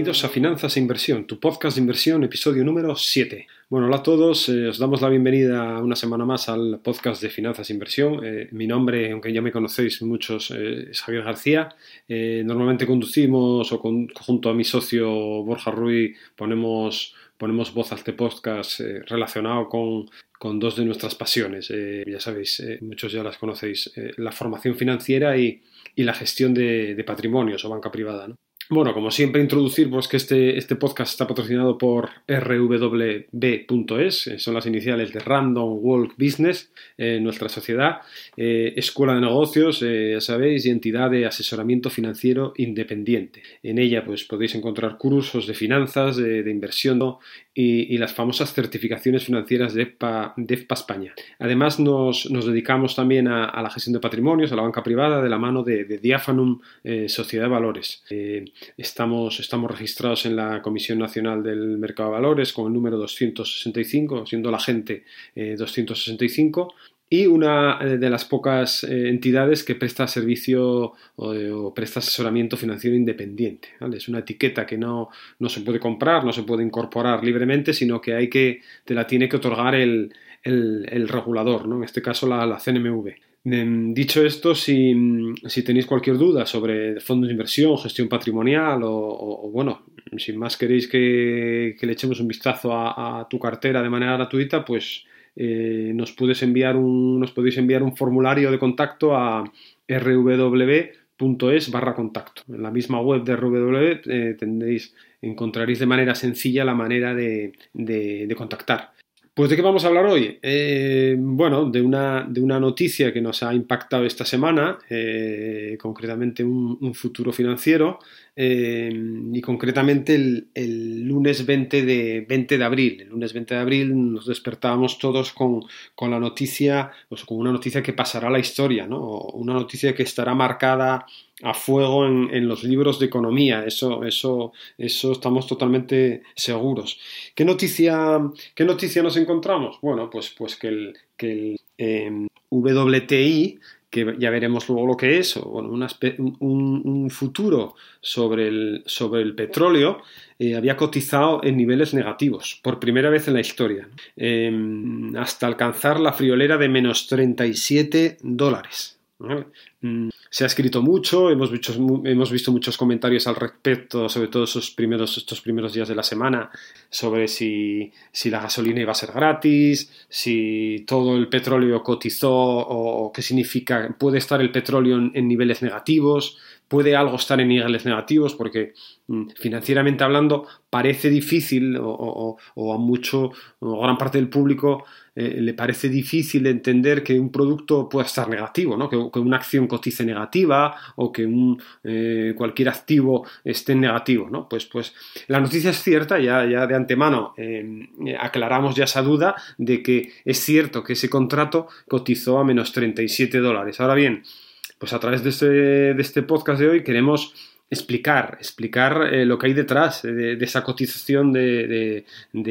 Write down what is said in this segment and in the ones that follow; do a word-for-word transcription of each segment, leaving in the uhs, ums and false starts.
Bienvenidos a Finanzas e Inversión, tu podcast de inversión, episodio número siete. Bueno, hola a todos, eh, os damos la bienvenida una semana más al podcast de Finanzas e Inversión. Eh, mi nombre, aunque ya me conocéis muchos, eh, es Javier García. Eh, normalmente conducimos, o con, junto a mi socio Borja Ruiz, ponemos, ponemos voz a este podcast eh, relacionado con, con dos de nuestras pasiones. Eh, ya sabéis, eh, muchos ya las conocéis, eh, la formación financiera y, y la gestión de, de patrimonios o banca privada, ¿no? Bueno, como siempre, introducir pues, que este, este podcast está patrocinado por R W B punto es, son las iniciales de Random Walk Business, eh, nuestra sociedad, eh, escuela de negocios, eh, ya sabéis, y entidad de asesoramiento financiero independiente. En ella pues, podéis encontrar cursos de finanzas, de, de inversión y, y las famosas certificaciones financieras de E F P A, de E F P A España. Además, nos, nos dedicamos también a, a la gestión de patrimonios, a la banca privada, de la mano de, de Diafanum eh, Sociedad de Valores. Eh, Estamos, estamos registrados en la Comisión Nacional del Mercado de Valores con el número doscientos sesenta y cinco, siendo la agente eh, doscientos sesenta y cinco, y una de las pocas eh, entidades que presta servicio o, o presta asesoramiento financiero independiente, ¿vale? Es una etiqueta que no, no se puede comprar, no se puede incorporar libremente, sino que hay que, te la tiene que otorgar el, el, el regulador, ¿no? En este caso la, la C N M V. Dicho esto, si, si tenéis cualquier duda sobre fondos de inversión, gestión patrimonial o, o, o bueno, si más queréis que, que le echemos un vistazo a, a tu cartera de manera gratuita, pues eh, nos, puedes enviar un, nos podéis enviar un formulario de contacto a r w punto es barra contacto. En la misma web de R W eh, tendréis, encontraréis de manera sencilla la manera de, de, de contactar. Pues ¿de qué vamos a hablar hoy? Eh, bueno, de una, de una noticia que nos ha impactado esta semana, eh, concretamente un, un futuro financiero, eh, y concretamente el, el lunes veinte de abril. El lunes veinte de abril nos despertábamos todos con, con la noticia, pues con una noticia que pasará a la historia, ¿no? Una noticia que estará marcada a fuego en, en los libros de economía, eso, eso, eso estamos totalmente seguros. ¿Qué noticia, qué noticia nos encontramos? Bueno, pues, pues que el, que el eh, W T I, que ya veremos luego lo que es, o bueno, una, un, un futuro sobre el, sobre el petróleo, eh, había cotizado en niveles negativos, por primera vez en la historia, eh, hasta alcanzar la friolera de menos treinta y siete dólares. ¿Vale? Se ha escrito mucho, hemos visto, hemos visto muchos comentarios al respecto, sobre todo esos primeros, estos primeros días de la semana, sobre si, si la gasolina iba a ser gratis, si todo el petróleo cotizó o, o qué significa, puede estar el petróleo en, en niveles negativos, puede algo estar en niveles negativos, porque financieramente hablando parece difícil o, o, o a mucho o gran parte del público eh, le parece difícil entender que un producto pueda estar negativo, ¿no? que, que una acción cotice negativa o que un, eh, cualquier activo esté en negativo, ¿no? Pues, pues la noticia es cierta, ya, ya de antemano eh, aclaramos ya esa duda de que es cierto que ese contrato cotizó a menos treinta y siete dólares. Ahora bien, pues a través de este, de este podcast de hoy queremos explicar, explicar eh, lo que hay detrás de, de esa cotización de, de,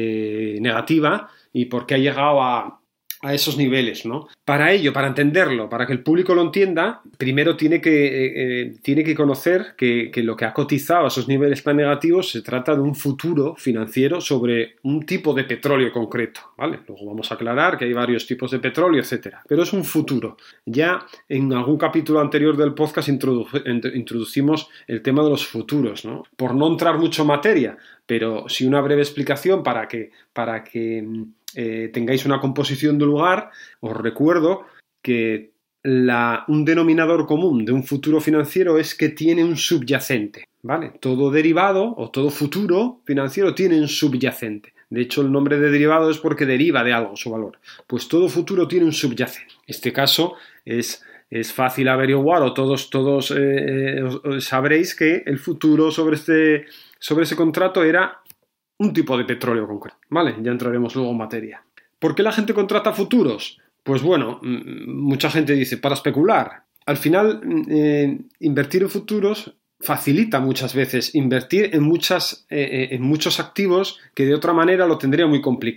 de negativa y por qué ha llegado a, a esos niveles, ¿no? Para ello, para entenderlo, para que el público lo entienda, primero tiene que, eh, eh, tiene que conocer que, que lo que ha cotizado a esos niveles tan negativos se trata de un futuro financiero sobre un tipo de petróleo concreto, ¿vale? Luego vamos a aclarar que hay varios tipos de petróleo, etcétera, pero es un futuro. Ya en algún capítulo anterior del podcast introdu- introducimos el tema de los futuros, ¿no? Por no entrar mucho en materia, pero sí una breve explicación para que, para que eh, tengáis una composición de lugar. Os recuerdo que la, un denominador común de un futuro financiero es que tiene un subyacente, ¿vale? Todo derivado o todo futuro financiero tiene un subyacente. De hecho, el nombre de derivado es porque deriva de algo su valor. Pues todo futuro tiene un subyacente. En este caso es... Es fácil averiguar o todos, todos eh, sabréis que el futuro sobre este, sobre ese contrato era un tipo de petróleo concreto. Vale, ya entraremos luego en materia. ¿Por qué la gente contrata futuros? Pues bueno, mucha gente dice, para especular. Al final, eh, invertir en futuros facilita muchas veces invertir en, muchas, eh, en muchos activos que de otra manera lo tendría muy complicado.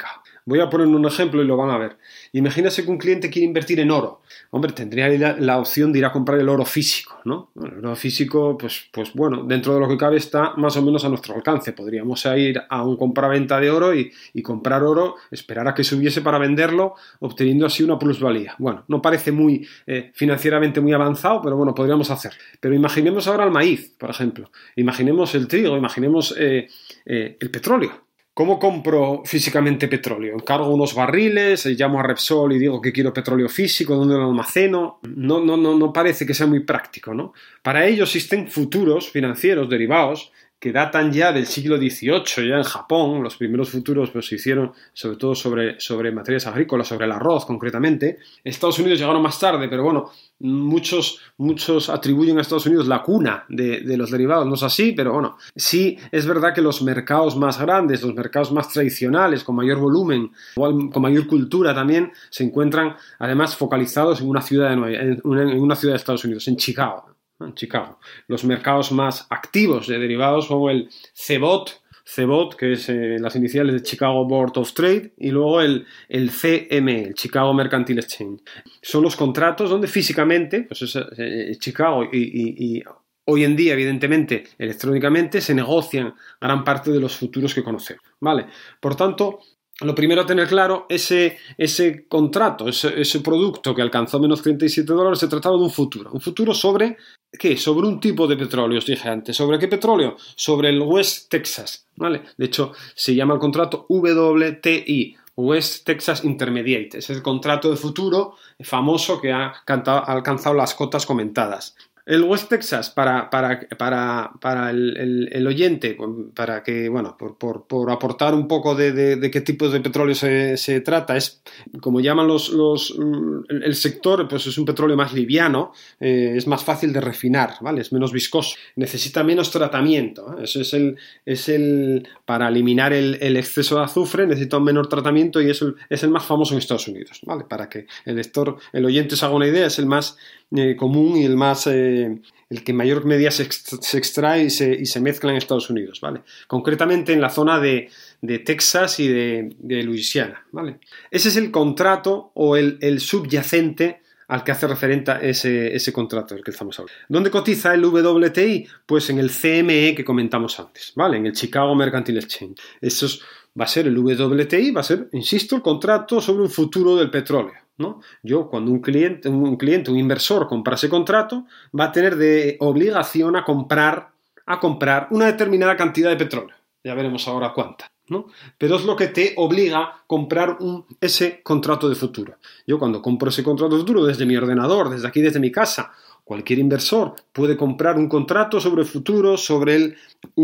Voy a poner un ejemplo y lo van a ver. Imagínese que un cliente quiere invertir en oro. Hombre, tendría la, la opción de ir a comprar el oro físico, ¿no? Bueno, el oro físico, pues, pues bueno, dentro de lo que cabe está más o menos a nuestro alcance. Podríamos ir a un compraventa de oro y, y comprar oro, esperar a que subiese para venderlo, obteniendo así una plusvalía. Bueno, no parece muy eh, financieramente muy avanzado, pero bueno, podríamos hacerlo. Pero imaginemos ahora el maíz, por ejemplo. Imaginemos el trigo, imaginemos eh, eh, el petróleo. ¿Cómo compro físicamente petróleo? Encargo unos barriles, llamo a Repsol y digo que quiero petróleo físico, ¿dónde lo almaceno? No, no, no, no parece que sea muy práctico, ¿no? Para ello existen futuros financieros derivados que datan ya del siglo dieciocho, ya en Japón. Los primeros futuros pues, se hicieron sobre todo sobre, sobre materias agrícolas, sobre el arroz concretamente. Estados Unidos llegaron más tarde, pero bueno, muchos, muchos atribuyen a Estados Unidos la cuna de, de los derivados. No es así, pero bueno, sí es verdad que los mercados más grandes, los mercados más tradicionales, con mayor volumen, con mayor cultura también, se encuentran además focalizados en una ciudad de, Nueva, en una, en una ciudad de Estados Unidos, en Chicago. En Chicago. Los mercados más activos de derivados son el C B O T, C B O T, que es eh, las iniciales de Chicago Board of Trade, y luego el, el C M E, el Chicago Mercantile Exchange. Son los contratos donde físicamente, pues es, eh, Chicago y, y, y hoy en día, evidentemente, electrónicamente, se negocian gran parte de los futuros que conocemos, ¿vale? Por tanto, lo primero a tener claro, ese, ese contrato, ese, ese producto que alcanzó menos treinta y siete dólares, se trataba de un futuro. Un futuro sobre, ¿qué? Sobre un tipo de petróleo, os dije antes. ¿Sobre qué petróleo? Sobre el West Texas, ¿vale? De hecho, se llama el contrato W T I, West Texas Intermediate. Es el contrato de futuro famoso que ha, cantado, ha alcanzado las cotas comentadas. El West Texas, para, para, para, para el, el, el oyente, para que, bueno, por, por, por aportar un poco de, de, de qué tipo de petróleo se, se trata, es, como llaman los, los el, el sector, pues es un petróleo más liviano, eh, es más fácil de refinar, ¿vale? Es menos viscoso, necesita menos tratamiento, ¿eh? Eso es el, es el, para eliminar el, el exceso de azufre necesita un menor tratamiento y es el, es el más famoso en Estados Unidos, ¿vale? Para que el lector, el oyente se haga una idea, es el más eh, común y el más... Eh, el que en mayor medida se, ext- se extrae y se, y se mezcla en Estados Unidos, ¿vale? Concretamente en la zona de, de Texas y de, de Luisiana, ¿vale? Ese es el contrato o el, el subyacente al que hace referencia ese, ese contrato del que estamos hablando. ¿Dónde cotiza el W T I? Pues en el C M E que comentamos antes, ¿vale? En el Chicago Mercantile Exchange. Eso es, va a ser el W T I, va a ser, insisto, el contrato sobre un futuro del petróleo, ¿no? Yo, cuando un cliente, un cliente, un inversor compra ese contrato, va a tener de obligación a comprar, a comprar una determinada cantidad de petróleo. Ya veremos ahora cuánta, ¿no? Pero es lo que te obliga a comprar un, ese contrato de futuro. Yo, cuando compro ese contrato de futuro desde mi ordenador, desde aquí, desde mi casa, cualquier inversor puede comprar un contrato sobre futuro sobre el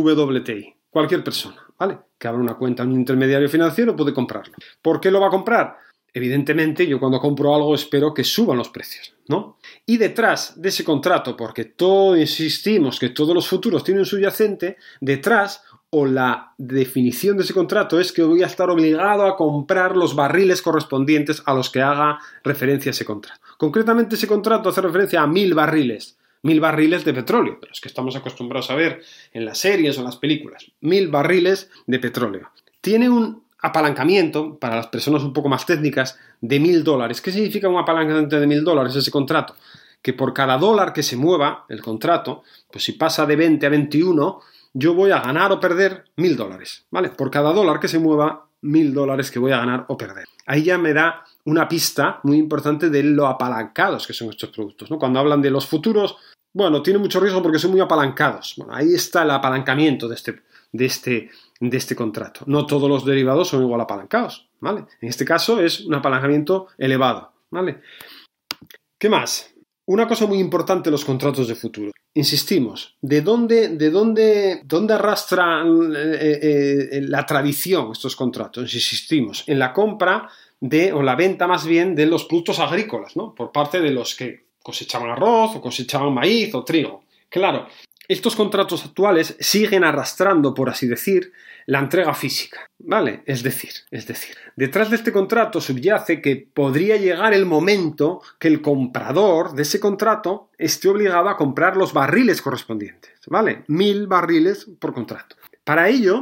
W T I. Cualquier persona, ¿vale? Que abra una cuenta en un intermediario financiero puede comprarlo. ¿Por qué lo va a comprar? Evidentemente, yo cuando compro algo espero que suban los precios, ¿no? Y detrás de ese contrato, porque todo, insistimos que todos los futuros tienen un subyacente, detrás o la definición de ese contrato es que voy a estar obligado a comprar los barriles correspondientes a los que haga referencia ese contrato. Concretamente, ese contrato hace referencia a mil barriles. Mil barriles de petróleo, pero es que estamos acostumbrados a ver en las series o en las películas. Mil barriles de petróleo. Tiene un apalancamiento, para las personas un poco más técnicas, de mil dólares. ¿Qué significa un apalancamiento de mil dólares ese contrato? Que por cada dólar que se mueva el contrato, pues si pasa de veinte a veintiuno, yo voy a ganar o perder mil dólares, ¿vale? Por cada dólar que se mueva, mil dólares que voy a ganar o perder. Ahí ya me da una pista muy importante de lo apalancados que son estos productos, ¿no? Cuando hablan de los futuros, bueno, tiene mucho riesgo porque son muy apalancados. Bueno, ahí está el apalancamiento de este, de este, de este contrato. No todos los derivados son igual apalancados, ¿vale? En este caso es un apalancamiento elevado, ¿vale? ¿Qué más? Una cosa muy importante en los contratos de futuro. Insistimos, ¿de dónde, de dónde, dónde arrastra eh, eh, la tradición estos contratos? Insistimos, en la compra de, o la venta más bien, de los productos agrícolas, ¿no? Por parte de los que cosechaban arroz o cosechaban maíz o trigo. Claro, estos contratos actuales siguen arrastrando, por así decir, la entrega física, ¿vale? Es decir, es decir, detrás de este contrato subyace que podría llegar el momento que el comprador de ese contrato esté obligado a comprar los barriles correspondientes, ¿vale? Mil barriles por contrato. Para ello,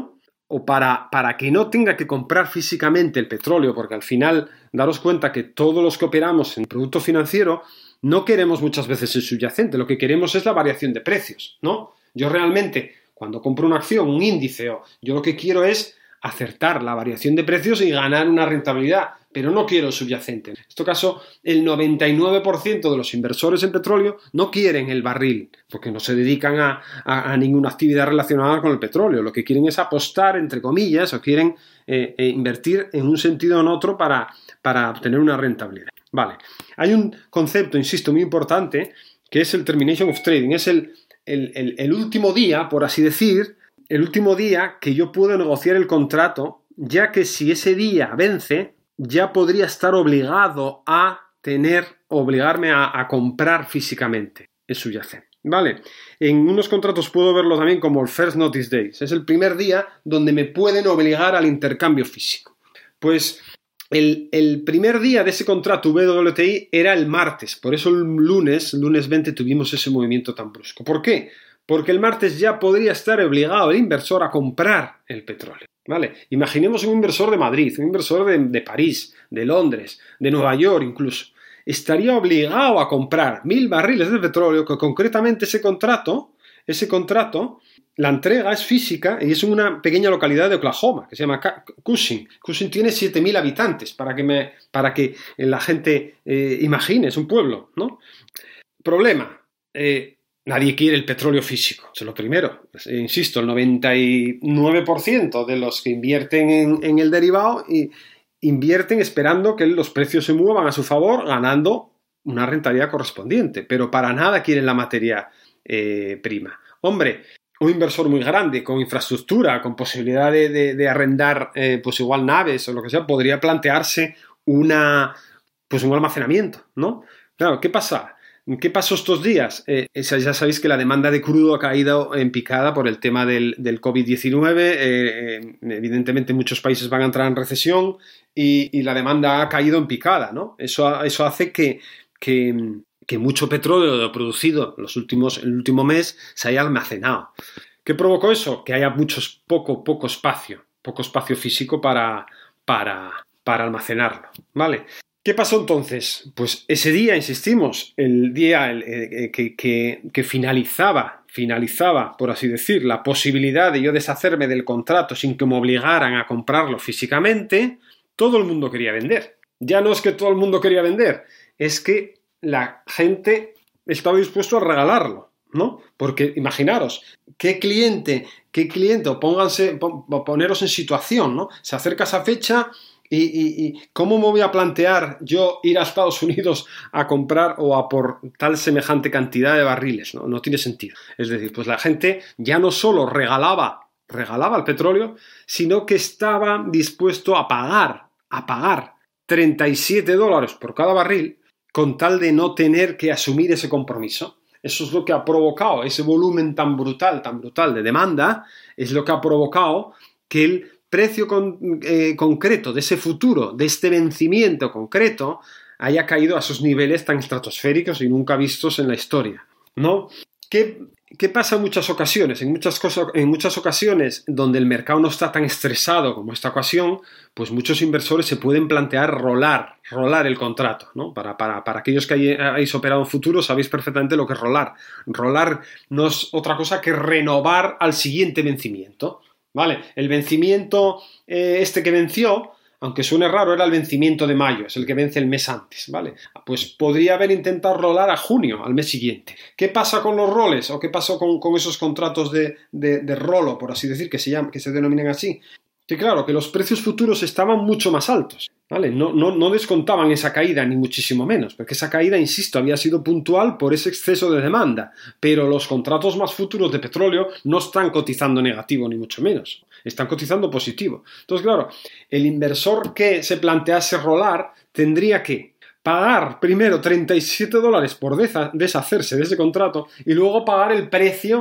o para, para que no tenga que comprar físicamente el petróleo, porque al final daros cuenta que todos los que operamos en producto financiero no queremos muchas veces el subyacente, lo que queremos es la variación de precios, ¿no? Yo realmente, cuando compro una acción, un índice, o yo lo que quiero es acertar la variación de precios y ganar una rentabilidad, pero no quiero el subyacente. En este caso, el noventa y nueve por ciento de los inversores en petróleo no quieren el barril, porque no se dedican a, a, a ninguna actividad relacionada con el petróleo. Lo que quieren es apostar, entre comillas, o quieren eh, eh, invertir en un sentido o en otro para, para obtener una rentabilidad. Vale. Hay un concepto, insisto, muy importante, que es el termination of trading. Es el, el, el, el último día, por así decir, el último día que yo puedo negociar el contrato, ya que si ese día vence, ya podría estar obligado a tener, obligarme a, a comprar físicamente el subyacente, ¿vale? En unos contratos puedo verlo también como el First Notice Days. Es el primer día donde me pueden obligar al intercambio físico. Pues el, el primer día de ese contrato V W T I era el martes. Por eso el lunes, lunes veinte, tuvimos ese movimiento tan brusco. ¿Por qué? Porque el martes ya podría estar obligado el inversor a comprar el petróleo, ¿vale? Imaginemos un inversor de Madrid, un inversor de, de París, de Londres, de Nueva York incluso. Estaría obligado a comprar mil barriles de petróleo, que concretamente ese contrato, ese contrato, la entrega es física y es en una pequeña localidad de Oklahoma que se llama Cushing. Cushing tiene siete mil habitantes, para que, me, para que la gente eh, imagine, es un pueblo, ¿no? Problema, eh, nadie quiere el petróleo físico, eso es lo primero. Insisto, el noventa y nueve por ciento de los que invierten en, en el derivado y invierten esperando que los precios se muevan a su favor, ganando una rentabilidad correspondiente, pero para nada quieren la materia eh, prima. Hombre, un inversor muy grande, con infraestructura, con posibilidad de, de, de arrendar eh, pues igual naves o lo que sea, podría plantearse una, pues un almacenamiento, ¿no? Claro, ¿qué pasa? ¿Qué pasó estos días? Eh, ya sabéis que la demanda de crudo ha caído en picada por el tema del, del COVID diecinueve. Eh, eh, evidentemente muchos países van a entrar en recesión y, y la demanda ha caído en picada, ¿no? Eso, eso hace que, que, que mucho petróleo producido los últimos, el último mes se haya almacenado. ¿Qué provocó eso? Que haya muchos, poco, poco espacio, poco espacio físico para, para, para almacenarlo, ¿vale? ¿Qué pasó entonces? Pues ese día, insistimos, el día el, eh, que, que, que finalizaba, finalizaba, por así decir, la posibilidad de yo deshacerme del contrato sin que me obligaran a comprarlo físicamente, todo el mundo quería vender. Ya no es que todo el mundo quería vender, es que la gente estaba dispuesto a regalarlo, ¿no? Porque imaginaros, ¿qué cliente, qué cliente, o pónganse, poneros en situación, ¿no? Se acerca esa fecha. ¿Y, y, y cómo me voy a plantear yo ir a Estados Unidos a comprar o a por tal semejante cantidad de barriles? No, no tiene sentido. Es decir, pues la gente ya no solo regalaba, regalaba el petróleo, sino que estaba dispuesto a pagar, a pagar treinta y siete dólares por cada barril con tal de no tener que asumir ese compromiso. Eso es lo que ha provocado, ese volumen tan brutal, tan brutal de demanda, es lo que ha provocado que el precio con, eh, concreto de ese futuro, de este vencimiento concreto, haya caído a esos niveles tan estratosféricos y nunca vistos en la historia, ¿no? ¿Qué, qué pasa en muchas ocasiones? En muchas, cosas, en muchas ocasiones donde el mercado no está tan estresado como esta ocasión, pues muchos inversores se pueden plantear rolar, rolar el contrato, ¿no? Para, para, para aquellos que hayáis operado en futuro sabéis perfectamente lo que es rolar. Rolar no es otra cosa que renovar al siguiente vencimiento. ¿Vale? El vencimiento eh, este que venció, aunque suene raro, era el vencimiento de mayo, es el que vence el mes antes, ¿vale? Pues podría haber intentado rolar a junio, al mes siguiente. ¿Qué pasa con los roles? ¿O qué pasó con, con esos contratos de, de, de rolo, por así decir, que se, llaman, que se denominan así? Que claro, que los precios futuros estaban mucho más altos, ¿vale? No, no, no descontaban esa caída, ni muchísimo menos, porque esa caída, insisto, había sido puntual por ese exceso de demanda, pero los contratos más futuros de petróleo no están cotizando negativo, ni mucho menos, están cotizando positivo. Entonces, claro, el inversor que se plantease rolar tendría que pagar primero treinta y siete dólares por deshacerse de ese contrato y luego pagar el precio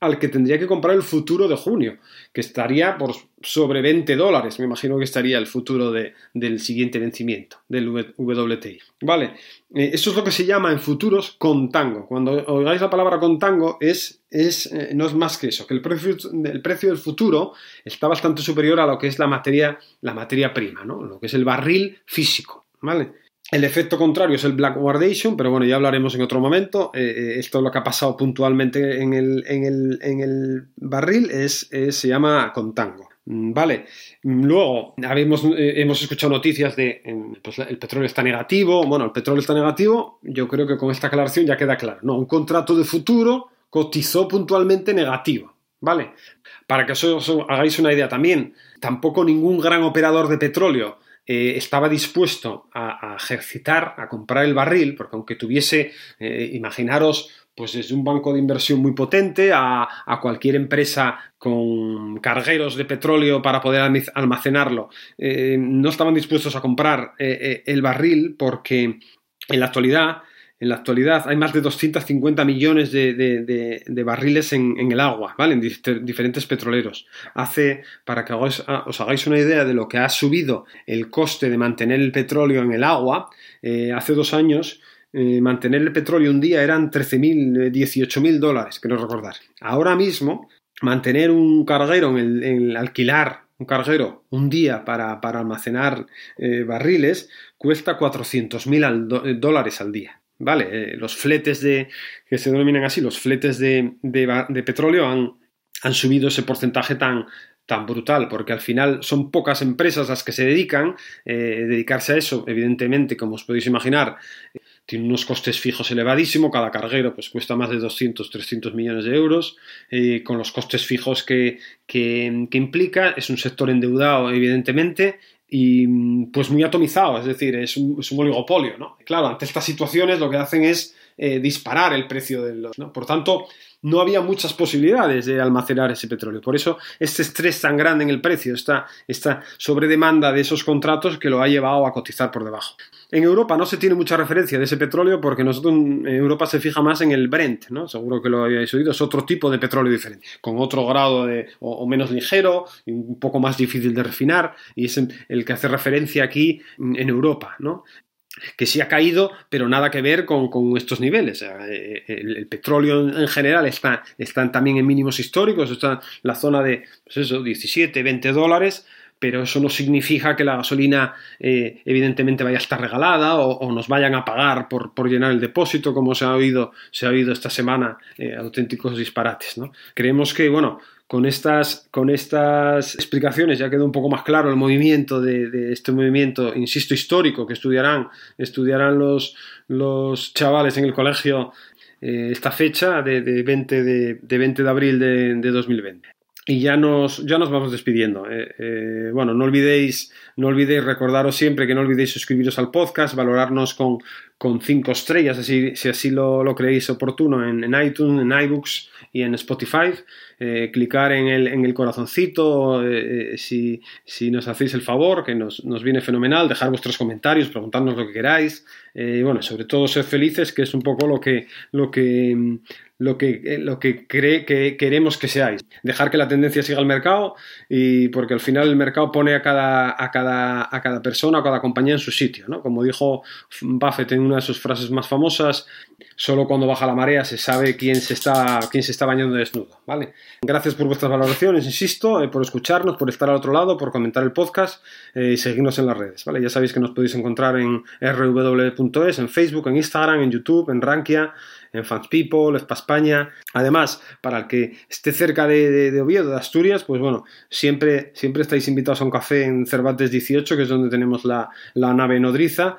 al que tendría que comprar el futuro de junio, que estaría por sobre veinte dólares. Me imagino que estaría el futuro de, del siguiente vencimiento, del W T I. Vale, eh, eso es lo que se llama en futuros contango. Cuando oigáis la palabra contango, es, es, eh, no es más que eso, que el precio, el precio del futuro está bastante superior a lo que es la materia, la materia prima, ¿no? Lo que es el barril físico, ¿vale? El efecto contrario es el backwardation, pero bueno, ya hablaremos en otro momento. Eh, esto es lo que ha pasado puntualmente en el, en el, en el barril, es, es, se llama contango. Vale, luego habemos, eh, hemos escuchado noticias de pues, el petróleo está negativo. Bueno, el petróleo está negativo, yo creo que con esta aclaración ya queda claro. No, un contrato de futuro cotizó puntualmente negativo, ¿vale? Para que os, os hagáis una idea también, tampoco ningún gran operador de petróleo Eh, estaba dispuesto a, a ejercitar, a comprar el barril, porque aunque tuviese, eh, imaginaros, pues desde un banco de inversión muy potente a, a cualquier empresa con cargueros de petróleo para poder almacenarlo, eh, no estaban dispuestos a comprar eh, eh, el barril porque en la actualidad En la actualidad hay más de doscientos cincuenta millones de, de, de, de barriles en, en el agua, ¿vale? En di- diferentes petroleros. Hace, para que os, os hagáis una idea de lo que ha subido el coste de mantener el petróleo en el agua, eh, hace dos años eh, mantener el petróleo un día eran trece mil, dieciocho mil dólares, creo recordar. Ahora mismo, mantener un carguero en el, en el alquilar un carguero un día para, para almacenar eh, barriles cuesta cuatrocientos mil dólares al día. Vale, eh, los fletes de, que se denominan así, los fletes de, de, de petróleo han, han subido ese porcentaje tan, tan brutal, porque al final son pocas empresas las que se dedican, eh, dedicarse a eso, evidentemente, como os podéis imaginar, eh, tiene unos costes fijos elevadísimos, cada carguero pues cuesta más de doscientos, trescientos millones de euros, eh, con los costes fijos que, que, que implica, es un sector endeudado, evidentemente, y pues muy atomizado, es decir, es un, es un oligopolio, ¿no? Claro, ante estas situaciones lo que hacen es eh, disparar el precio de los, ¿no? Por tanto, no había muchas posibilidades de almacenar ese petróleo. Por eso, este estrés tan grande en el precio, esta, esta sobredemanda de esos contratos que lo ha llevado a cotizar por debajo. En Europa no se tiene mucha referencia de ese petróleo porque nosotros en Europa se fija más en el Brent, ¿no? Seguro que lo habéis oído, es otro tipo de petróleo diferente, con otro grado de, o, o menos ligero, y un poco más difícil de refinar, y es el que hace referencia aquí en Europa, ¿no? Que sí ha caído, pero nada que ver con, con estos niveles. El, el petróleo en general está, está también en mínimos históricos, está en la zona de pues eso, diecisiete, veinte dólares, pero eso no significa que la gasolina eh, evidentemente vaya a estar regalada o, o nos vayan a pagar por, por llenar el depósito, como se ha oído, se ha oído esta semana, eh, auténticos disparates, ¿no? Creemos que, bueno, Con estas, con estas explicaciones ya quedó un poco más claro el movimiento de, de este movimiento, insisto, histórico, que estudiarán, estudiarán los, los chavales en el colegio eh, esta fecha de, de, veinte de, de veinte de abril de, de dos mil veinte. Y ya nos, ya nos vamos despidiendo. Eh, eh, bueno, no olvidéis, no olvidéis recordaros siempre que no olvidéis suscribiros al podcast, valorarnos con, con cinco estrellas, así, si así lo, lo creéis oportuno, en, en iTunes, en iBooks y en Spotify. Eh, clicar en el, en el corazoncito eh, eh, si, si nos hacéis el favor, que nos, nos viene fenomenal, dejar vuestros comentarios, preguntarnos lo que queráis, y eh, bueno, sobre todo ser felices, que es un poco lo que lo que lo que, lo que cree que queremos que seáis, dejar que la tendencia siga el mercado, y porque al final el mercado pone a cada, a cada, a cada persona, a cada compañía en su sitio, ¿no? Como dijo Buffett en una de sus frases más famosas, solo cuando baja la marea se sabe quién se está, quién se está bañando desnudo, ¿vale? Gracias por vuestras valoraciones, insisto, eh, por escucharnos, por estar al otro lado, por comentar el podcast eh, y seguirnos en las redes, ¿vale? Ya sabéis que nos podéis encontrar en erre doble u doble u punto es, en Facebook, en Instagram, en YouTube, en Rankia, en Fans People, Espa España. Además, para el que esté cerca de, de, de Oviedo, de Asturias, pues bueno, siempre, siempre estáis invitados a un café en Cervantes dieciocho, que es donde tenemos la, la nave nodriza.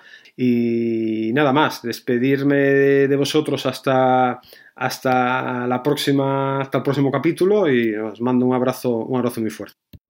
Y nada más, despedirme de, de vosotros hasta, hasta la próxima, hasta el próximo capítulo, y os mando un abrazo, un abrazo muy fuerte.